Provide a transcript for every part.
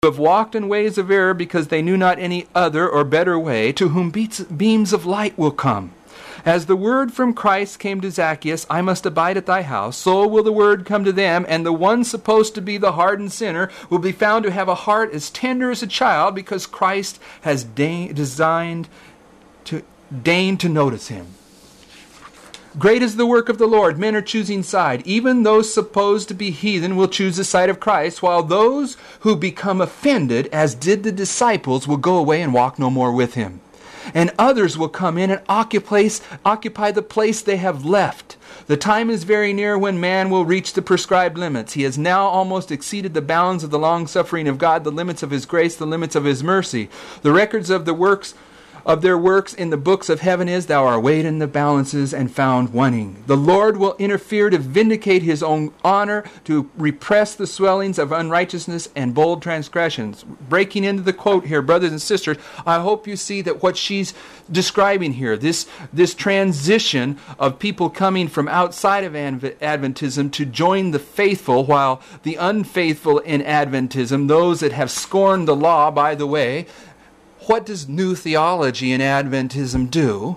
who have walked in ways of error because they knew not any other or better way, to whom beams of light will come. As the word from Christ came to Zacchaeus, I must abide at thy house, so will the word come to them, and the one supposed to be the hardened sinner will be found to have a heart as tender as a child, because Christ has deigned to notice him. Great is the work of the Lord. Men are choosing side. Even those supposed to be heathen will choose the side of Christ, while those who become offended, as did the disciples, will go away and walk no more with him. And others will come in and occupy the place they have left. The time is very near when man will reach the prescribed limits. He has now almost exceeded the bounds of the long-suffering of God, the limits of his grace, the limits of his mercy. The records of their works in the books of heaven is, thou art weighed in the balances and found wanting. The Lord will interfere to vindicate his own honor, to repress the swellings of unrighteousness and bold transgressions. Breaking into the quote here, brothers and sisters, I hope you see that what she's describing here, this transition of people coming from outside of Adventism to join the faithful, while the unfaithful in Adventism, those that have scorned the law, by the way, what does New Theology in Adventism do?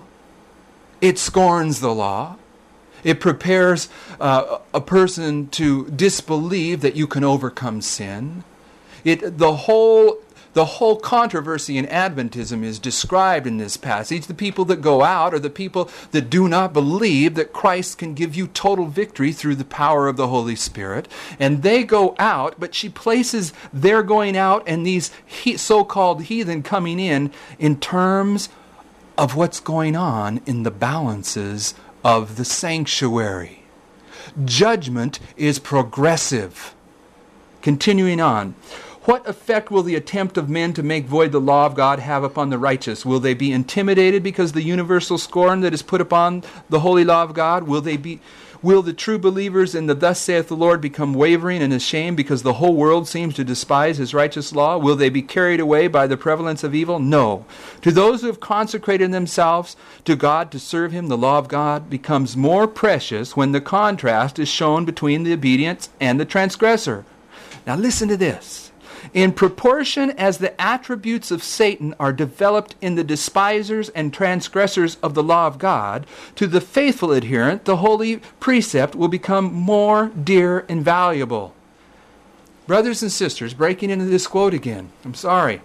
It scorns the law. It prepares a person to disbelieve that you can overcome sin. The whole controversy in Adventism is described in this passage. The people that go out are the people that do not believe that Christ can give you total victory through the power of the Holy Spirit. And they go out, but she places their going out and these so-called heathen coming in terms of what's going on in the balances of the sanctuary. Judgment is progressive. Continuing on. What effect will the attempt of men to make void the law of God have upon the righteous? Will they be intimidated because the universal scorn that is put upon the holy law of God? Will the true believers in the thus saith the Lord become wavering and ashamed because the whole world seems to despise his righteous law? Will they be carried away by the prevalence of evil? No. To those who have consecrated themselves to God to serve him, the law of God becomes more precious when the contrast is shown between the obedient and the transgressor. Now listen to this. In proportion as the attributes of Satan are developed in the despisers and transgressors of the law of God, to the faithful adherent, the holy precept will become more dear and valuable. Brothers and sisters, breaking into this quote again. I'm sorry.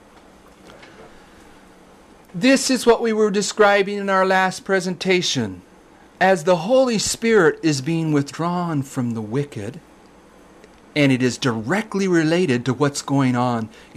This is what we were describing in our last presentation. As the Holy Spirit is being withdrawn from the wicked, and it is directly related to what's going on